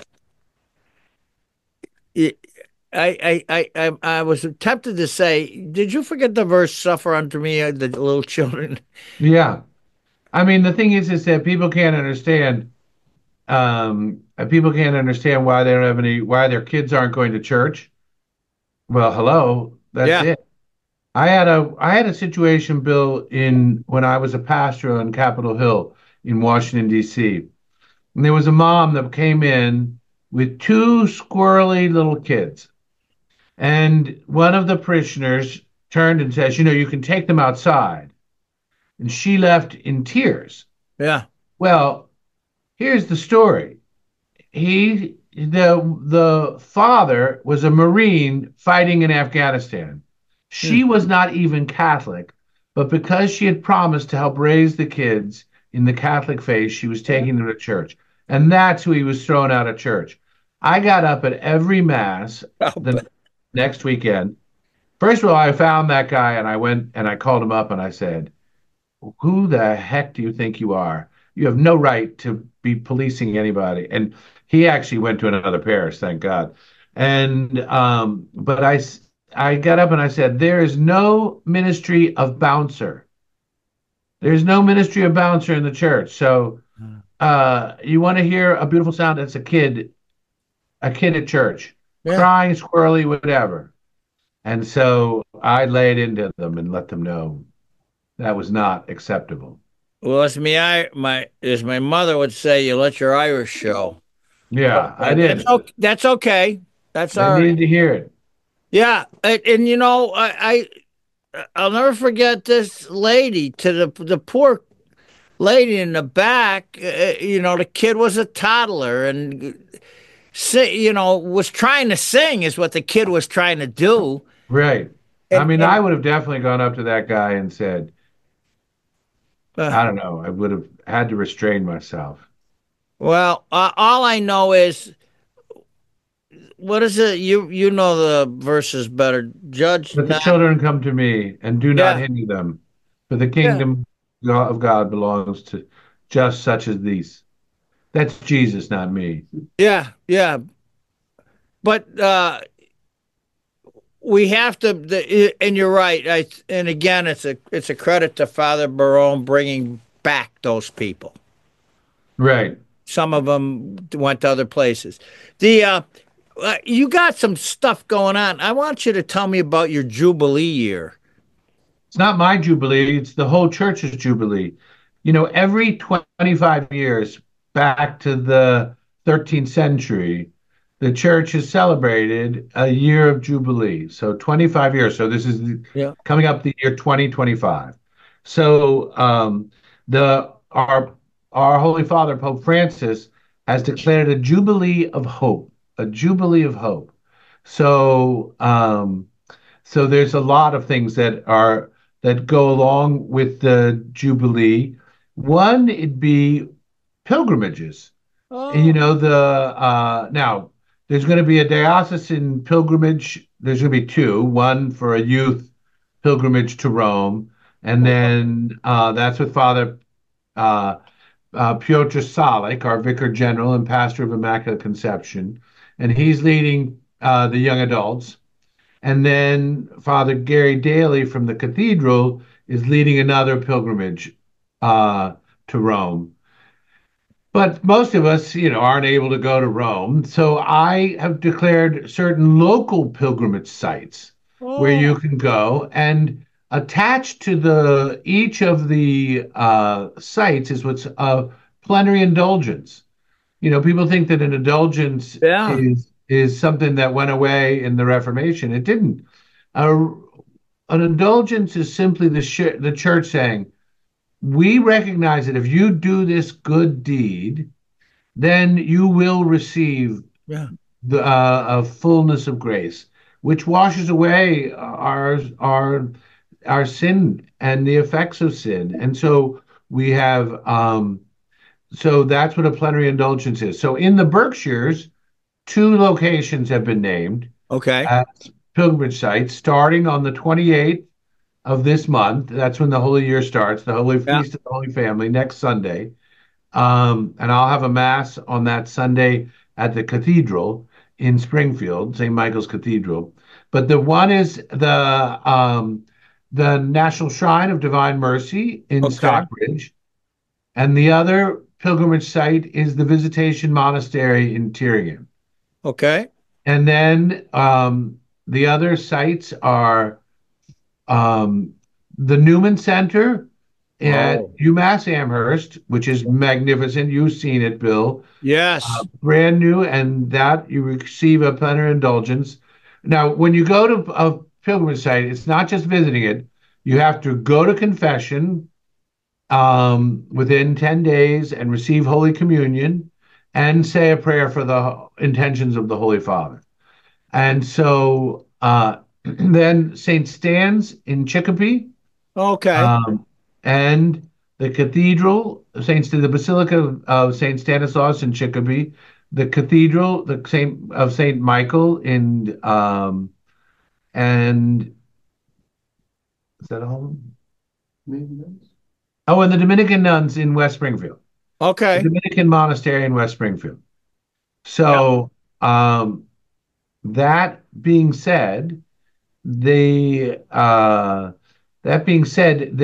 A: I was tempted to say, did you forget the verse, suffer unto me, the little children?
B: Yeah. I mean, the thing is that people can't understand. People can't understand why they don't have why their kids aren't going to church. Well, hello, that's it. I had a situation, Bill, when I was a pastor on Capitol Hill in Washington, D.C. And there was a mom that came in with two squirrely little kids. And one of the parishioners turned and says, you can take them outside. And she left in tears.
A: Yeah.
B: Well, here's the story. The father was a Marine fighting in Afghanistan. She was not even Catholic, but because she had promised to help raise the kids in the Catholic faith, she was taking them to church. And that's who he was thrown out of church. I got up at every Mass the next weekend. First of all, I found that guy and I went and I called him up and I said, who the heck do you think you are? You have no right to be policing anybody. And he actually went to another parish, thank God. And but I got up and I said, there is no ministry of bouncer. There's no ministry of bouncer in the church. So you want to hear a beautiful sound? It's a kid at church, crying, squirrely, whatever. And so I laid into them and let them know that was not acceptable.
A: Well, as my mother would say, you let your Irish show.
B: Yeah, I did.
A: That's okay. That's all
B: I
A: right.
B: needed to hear it.
A: Yeah, and you know, I'll never forget this lady, to the poor lady in the back. You know, the kid was a toddler and was trying to sing is what the kid was trying to do.
B: Right. I would have definitely gone up to that guy and said, I don't know. I would have had to restrain myself.
A: Well, all I know is, what is it? You know the verses better. Judge
B: Let the
A: not.
B: children come to me and do not hinder them, for the kingdom of God belongs to just such as these. That's Jesus, not me.
A: Yeah. But we have to, and you're right. And again, it's a credit to Father Barone bringing back those people.
B: Right.
A: Some of them went to other places. You got some stuff going on. I want you to tell me about your Jubilee year.
B: It's not my Jubilee. It's the whole church's Jubilee. Every 25 years back to the 13th century, the church has celebrated a year of Jubilee. So 25 years. So this is coming up the year 2025. So our Holy Father, Pope Francis, has declared a Jubilee of hope, a Jubilee of hope. So so there's a lot of things that go along with the Jubilee. One, it'd be pilgrimages. And now there's going to be a diocesan pilgrimage. There's going to be two, one for a youth pilgrimage to Rome, and then that's with Father Piotr Salik, our Vicar General and Pastor of Immaculate Conception, and he's leading the young adults. And then Father Gary Daly from the Cathedral is leading another pilgrimage to Rome. But most of us, aren't able to go to Rome. So I have declared certain local pilgrimage sites where you can go, and attached to each of the sites is what's a plenary indulgence. People think that an indulgence is something that went away in the Reformation. It didn't. An indulgence is simply the church saying, we recognize that if you do this good deed, then you will receive a fullness of grace, which washes away our sin and the effects of sin. And so we have, so that's what a plenary indulgence is. So in the Berkshires, 2 locations have been named as pilgrimage sites, starting on the 28th of this month. That's when the Holy Year starts, the Holy Feast of the Holy Family, next Sunday. And I'll have a Mass on that Sunday at the Cathedral in Springfield, St. Michael's Cathedral. But the one is the National Shrine of Divine Mercy in Stockbridge. And the other pilgrimage site is the Visitation Monastery in Tyringham.
A: Okay.
B: And then the other sites are the Newman Center at UMass Amherst, which is magnificent. You've seen it, Bill.
A: Yes.
B: Brand new, and that you receive a plenary indulgence. Now, when you go to a pilgrimage site, it's not just visiting it. You have to go to confession within 10 days and receive Holy Communion and say a prayer for the intentions of the Holy Father. And so then St. Stan's in Chicopee.
A: Okay.
B: And the Cathedral, the Basilica of St. Stanislaus in Chicopee, the Cathedral of St. Michael in, and is that all? Oh, and the Dominican nuns in West Springfield.
A: Okay.
B: The Dominican monastery in West Springfield. So that being said, the that being said,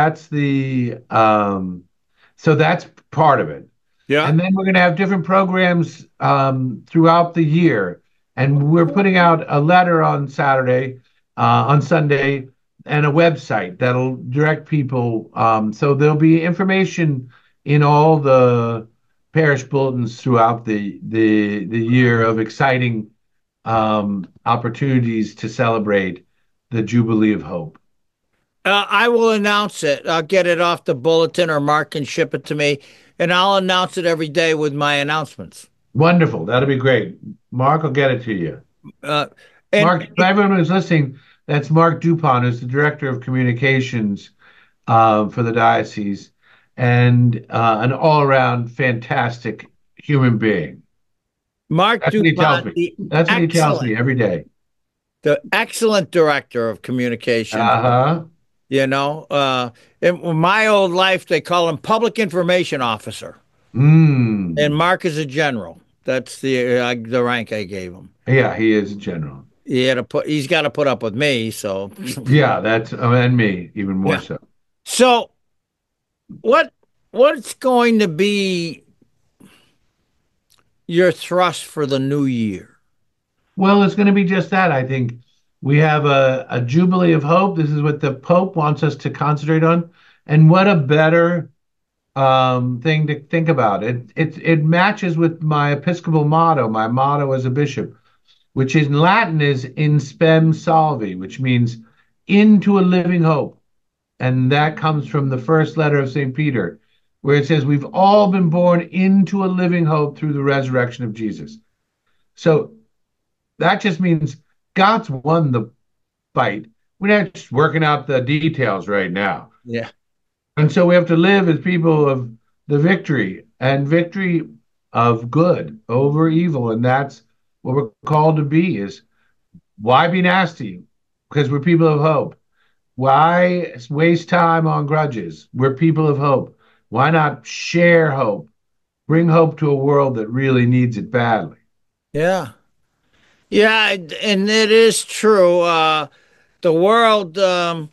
B: so that's part of it.
A: Yeah.
B: And then we're going to have different programs throughout the year. And we're putting out a letter on Sunday, and a website that'll direct people. So there'll be information in all the parish bulletins throughout the year of exciting opportunities to celebrate the Jubilee of Hope.
A: I will announce it. I'll get it off the bulletin, or Mark can ship it to me, and I'll announce it every day with my announcements.
B: Wonderful. That'll be great. Mark will get it to you.
A: And
B: Mark, for everyone who's listening, that's Mark Dupont, who's the Director of Communications for the diocese, and an all-around fantastic human being.
A: Mark
B: That's what he tells
A: Dupont,
B: me. That's what he tells me every day.
A: the excellent director of communications.
B: Uh-huh.
A: In my old life, they call him public information officer, and Mark is a general. That's the rank I gave him.
B: Yeah, he is a general.
A: He's got to put up with me. So
B: yeah, that's and me even more so.
A: So, what's going to be your thrust for the new year?
B: Well, it's going to be just that. I think we have a Jubilee of Hope. This is what the Pope wants us to concentrate on. And what a better thing to think about. It matches with my Episcopal motto, my motto as a bishop, which in Latin is in spem salvi, which means into a living hope. And that comes from the first letter of St. Peter, where it says we've all been born into a living hope through the resurrection of Jesus. So that just means God's won the fight. We're not just working out the details right now.
A: Yeah.
B: And so we have to live as people of the victory and victory of good over evil. And that's what we're called to be. Is why be nasty? Because we're people of hope. Why waste time on grudges? We're people of hope. Why not share hope? Bring hope to a world that really needs it badly.
A: Yeah. Yeah, and it is true. The world, the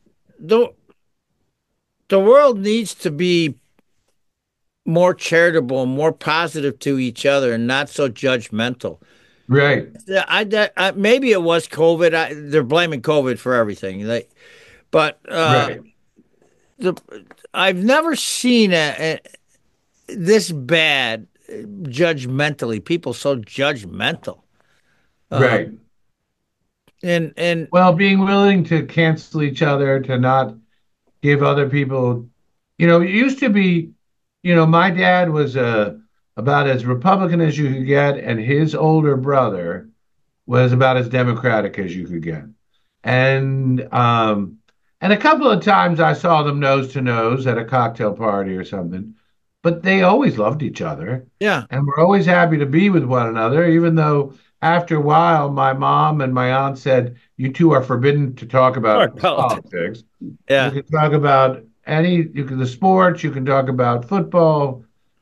A: world needs to be more charitable, more positive to each other, and not so judgmental.
B: Right.
A: Maybe it was COVID. They're blaming COVID for everything. But
B: right.
A: I've never seen this bad judgmentally. People so judgmental.
B: Right.
A: And
B: well, being willing to cancel each other, to not give other people, it used to be, my dad was about as Republican as you could get, and his older brother was about as Democratic as you could get. And a couple of times I saw them nose to nose at a cocktail party or something, but they always loved each other.
A: Yeah.
B: And were always happy to be with one another, even though after a while, my mom and my aunt said, you two are forbidden to talk about politics.
A: Yeah.
B: You can talk about the sports, you can talk about football.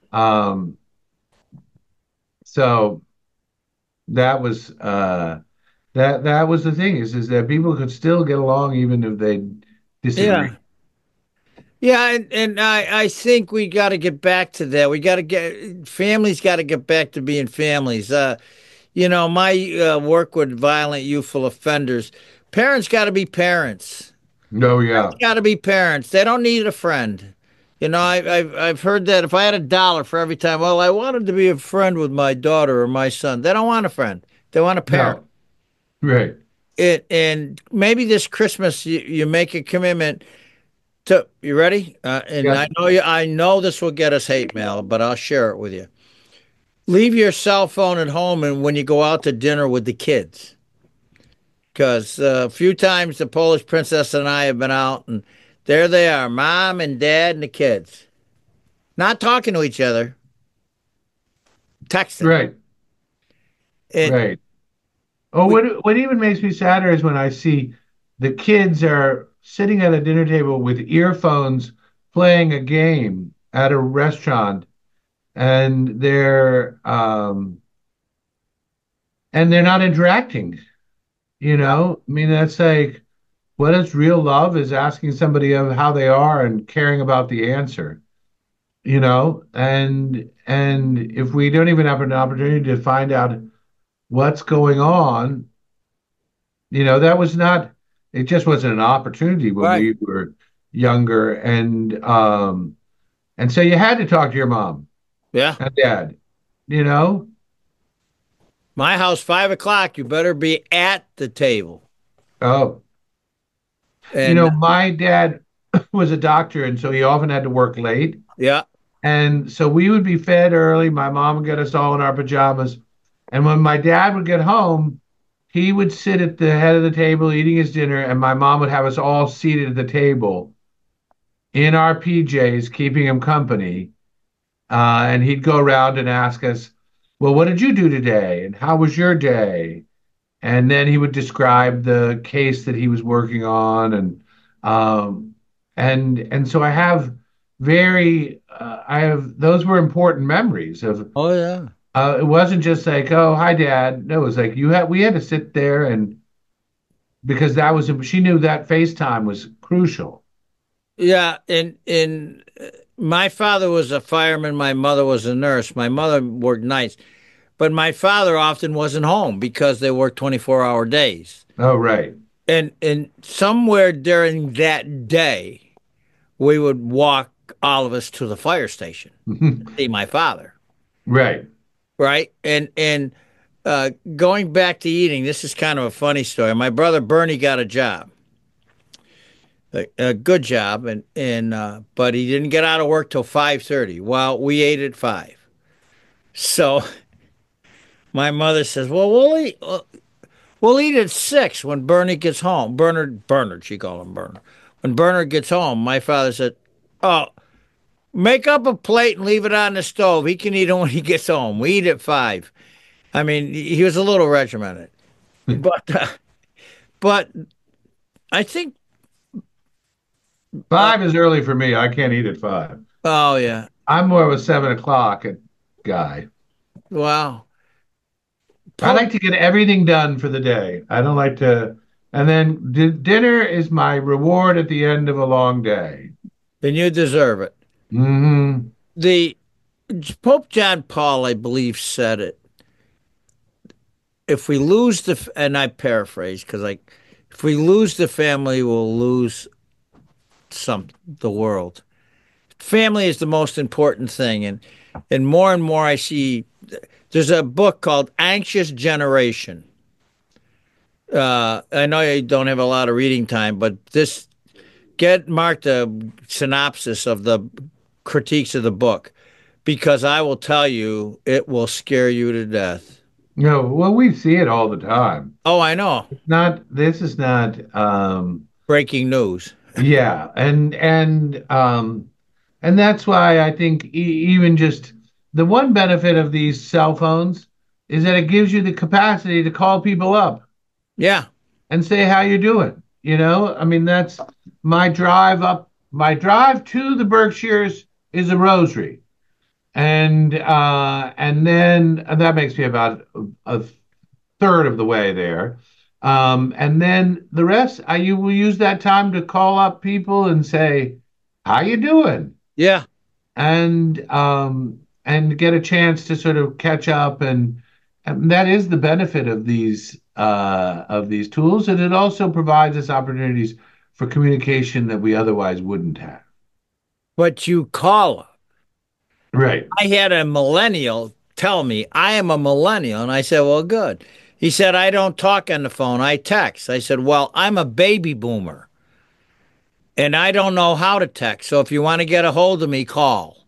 B: So that was that was the thing is that people could still get along even if they disagree.
A: Yeah, and I think we got to get back to that. Families got to get back to being families. My work with violent youthful offenders, parents got to be parents.
B: No, yeah.
A: Got to be parents. They don't need a friend. I've heard that if I had $1 for every time, well, I wanted to be a friend with my daughter or my son. They don't want a friend. They want a parent.
B: No. Right.
A: And maybe this Christmas you make a commitment to. You ready? And yes. I know this will get us hate mail, but I'll share it with you. Leave your cell phone at home, and when you go out to dinner with the kids, because a few times the Polish princess and I have been out, and there they are, mom and dad and the kids, not talking to each other, texting.
B: Right. Right. Oh, what even makes me sadder is when I see the kids are sitting at a dinner table with earphones playing a game at a restaurant, and they're not interacting. You know, I mean, that's like what is real love is asking somebody of how they are and caring about the answer, you know, and if we don't even have an opportunity to find out what's going on, you know, that was not, it just wasn't an opportunity when
A: Right.
B: we were younger. And so you had to talk to your mom
A: Yeah.
B: and dad, you know?
A: My house, 5 o'clock. You better be at the table.
B: Oh, you
A: And
B: know, my dad was a doctor, and so he often had to work late.
A: yeah,
B: And so we would be fed early. My mom would get us all in our pajamas. And when my dad would get home, he would sit at the head of the table eating his dinner, and my mom would have us all seated at the table in our PJs, keeping him company. And he'd go around and ask us, well, what did you do today? And how was your day? And then he would describe the case that he was working on. Um, and so I have, those were important memories of,
A: oh yeah,
B: it wasn't just like, oh, hi, Dad. No, it was like we had to sit there and because she knew that FaceTime was crucial.
A: yeah. And my father was a fireman. My mother was a nurse. My mother worked nights, but my father often wasn't home because they worked 24-hour days.
B: Oh, right.
A: And somewhere during that day, we would walk all of us to the fire station to see my father.
B: Right.
A: Right. And going back to eating, this is kind of a funny story. My brother Bernie got a job, a good job, and but he didn't get out of work till 5:30. Well, we ate at 5. So my mother says, "Well, we'll eat at 6 when Bernie gets home." Bernard, she called him Bernard. When Bernard gets home, my father said, "Oh, make up a plate and leave it on the stove. He can eat it when he gets home. We eat at 5." I mean, he was a little regimented, but I think,
B: 5 is early for me. I can't eat at 5.
A: oh yeah,
B: I'm more of a 7 o'clock guy.
A: wow.
B: I like to get everything done for the day. I don't like to, and then dinner is my reward at the end of a long day.
A: Then you deserve it.
B: Hmm.
A: The Pope John Paul, I believe, said it. If we lose and I paraphrase because if we lose the family, we'll lose the world. Family is the most important thing, and more I see. There's a book called Anxious Generation. I know you don't have a lot of reading time, but get Mark the synopsis of the critiques of the book, because I will tell you it will scare you to death.
B: No, well, we see it all the time.
A: Oh, I know.
B: This is not
A: Breaking news.
B: Yeah, and that's why I think even just the one benefit of these cell phones is that it gives you the capacity to call people up
A: Yeah.
B: and say how you doing. You know, I mean that's my drive up. My drive to the Berkshires is a rosary, and then that makes me about a third of the way there. And then the rest, you will use that time to call up people and say, "How you doing?"
A: Yeah.
B: And get a chance to sort of catch up, and that is the benefit of these tools, and it also provides us opportunities for communication that we otherwise wouldn't have.
A: But you call her.
B: Right.
A: I had a millennial tell me I am a millennial, and I said, "Well, good." He said, "I don't talk on the phone. I text." I said, "Well, I'm a baby boomer, and I don't know how to text. So if you want to get a hold of me, call."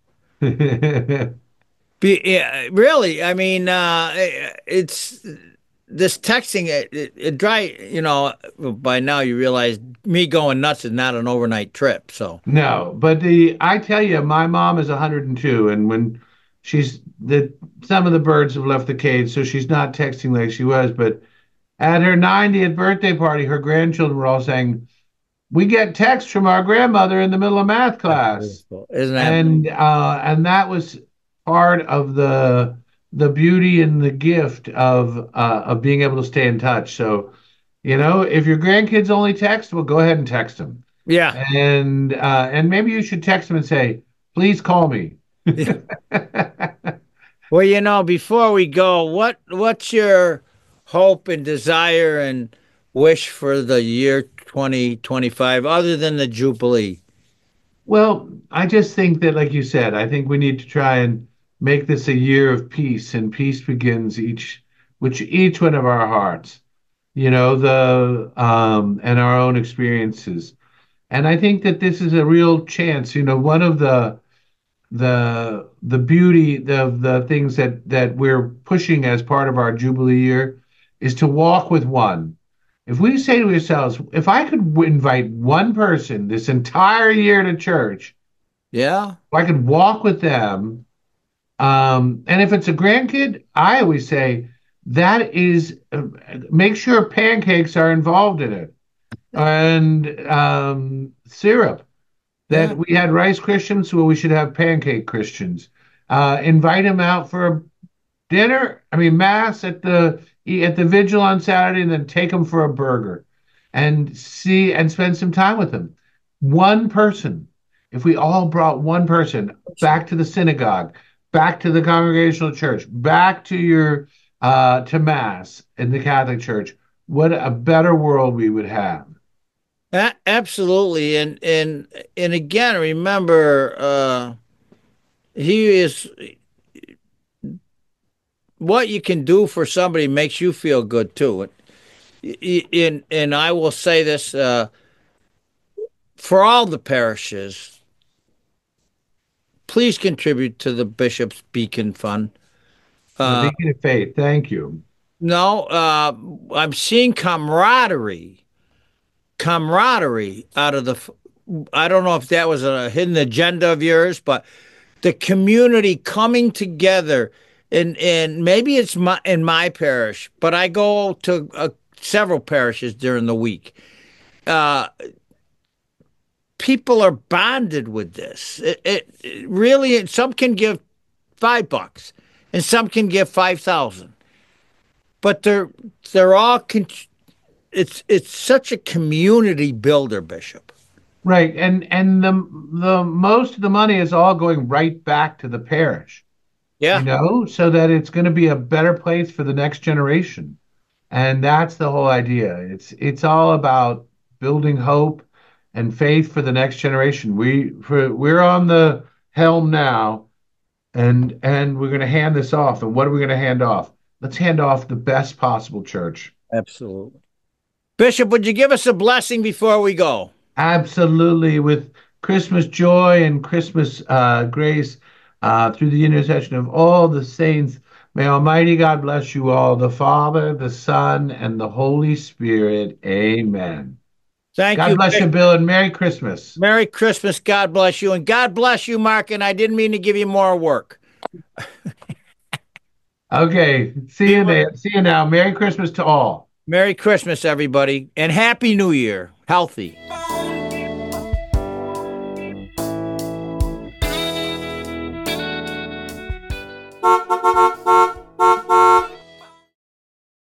A: Yeah, really, I mean, it's this texting. It dry. You know, by now you realize me going nuts is not an overnight trip. So
B: No, but I tell you, my mom is 102, and when some of the birds have left the cage, so she's not texting like she was. But at her 90th birthday party, her grandchildren were all saying, "We get texts from our grandmother in the middle of math class,"
A: isn't that?
B: And that was part of the beauty and the gift of being able to stay in touch. So If your grandkids only text, well, go ahead and text them.
A: Yeah.
B: And maybe you should text them and say, please call me.
A: Well, before we go, what's your hope and desire and wish for the year 2025 other than the Jubilee?
B: Well, I just think that, like you said, I think we need to try and make this a year of peace, and peace begins each one of our hearts, and our own experiences. And I think that this is a real chance. One of the beauty, the things that we're pushing as part of our Jubilee year is to walk with one. If we say to ourselves, if I could invite one person this entire year to church,
A: Yeah.
B: if I could walk with them, and if it's a grandkid, I always say that is, make sure pancakes are involved in it and syrup. That we had rice Christians, well, we should have pancake Christians. Invite them out for mass at the vigil on Saturday, and then take them for a burger, and spend some time with them. One person. If we all brought one person back to the synagogue, back to the congregational church, back to to mass in the Catholic Church, what a better world we would have.
A: Absolutely, and again, remember, he is what you can do for somebody makes you feel good too. And I will say this for all the parishes, please contribute to the Bishop's Beacon Fund.
B: Beacon of Faith, thank you.
A: No, I'm seeing camaraderie out of I don't know if that was a hidden agenda of yours, but the community coming together, and maybe it's in my parish, but I go to several parishes during the week. People are bonded with this. It really, some can give $5 and some can give 5,000, but they're all. It's such a community builder, Bishop.
B: Right, and the most of the money is all going right back to the parish.
A: Yeah.
B: So that it's going to be a better place for the next generation. And that's the whole idea. It's all about building hope and faith for the next generation. We're on the helm now, and we're going to hand this off. And what are we going to hand off? Let's hand off the best possible church.
A: Absolutely. Bishop, would you give us a blessing before we go?
B: Absolutely. With Christmas joy and Christmas grace through the intercession of all the saints, may Almighty God bless you all, the Father, the Son, and the Holy Spirit. Amen.
A: Thank you.
B: God bless you, Bill, and Merry Christmas.
A: Merry Christmas. God bless you. And God bless you, Mark. And I didn't mean to give you more work.
B: Okay. See you now. Merry Christmas to all.
A: Merry Christmas, everybody, and Happy New Year. Healthy.